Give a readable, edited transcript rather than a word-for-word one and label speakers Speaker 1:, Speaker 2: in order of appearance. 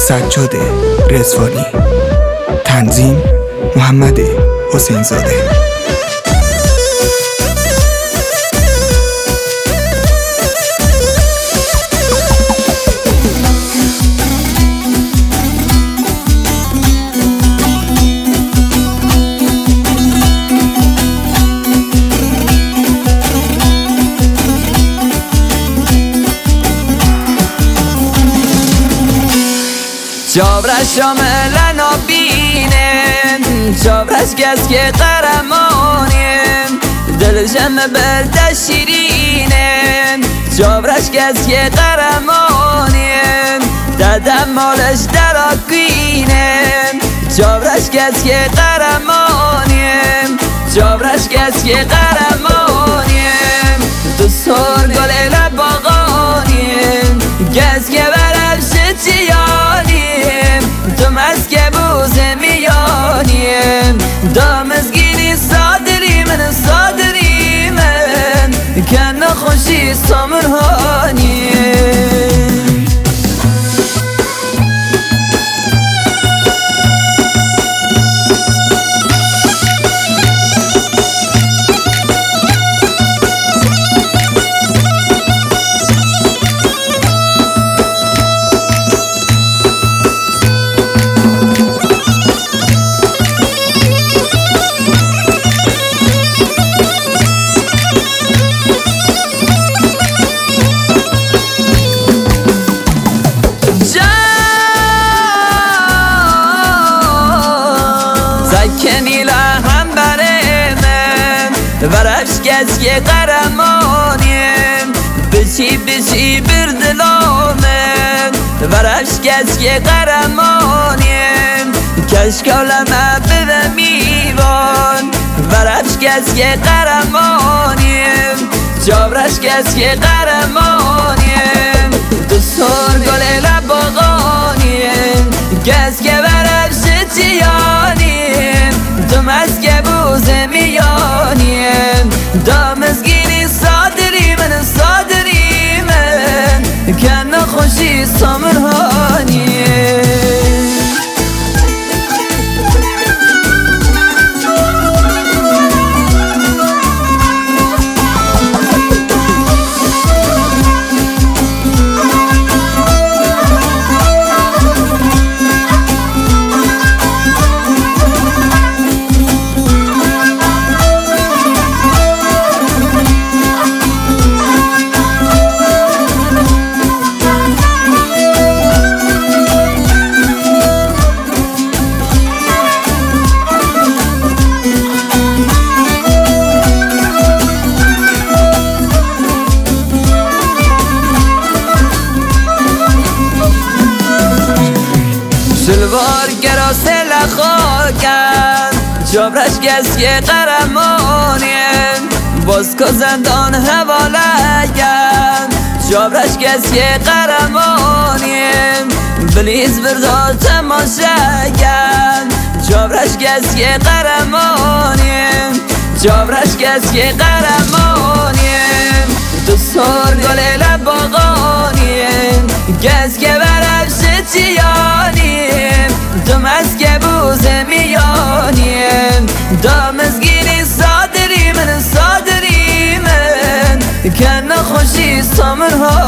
Speaker 1: سجاد رضوانی، تنظیم محمد حسین زاده.
Speaker 2: جابرش شامل نبینم، جابرش کس که قرمانیم، دل جمع بلده شیرینم، جابرش کس که قرمانیم، دادم مالش در آکینم، جابرش کس که قرمانیم، جابرش کس که قرمانیم، دوستان گل لباغانیم، کس که برفش چیانیم، دم از که بوز میانیم، دم از گیری صادری من که نخوشی سامرهانیم. سکنی لهم برای من ورش کس که قرمانیم، بچی بچی بردلامن ورش کس که قرمانیم، کشکالمه بده میوان ورش کس که قرمانیم، جابرش کس که قرمانیم، دوستان گل لباغانیم، کس که برفش چیانیم، دم از که بوز میانیم، دم از گیری صادری من که نخوشی سامرهانیم. سلوار گراس لخاکن جابرش کس که قرمانیم، باز که زندان حوالگن جابرش کس که قرمانیم، بلیز بردا تماشگن جابرش کس که قرمانیم، جابرش کس که قرمانیم، دوستار گل لباغانیم، کس که برفش چیانیم، دم از که بوز میانیم، دم از گیری صادری من که نخوشی سامرها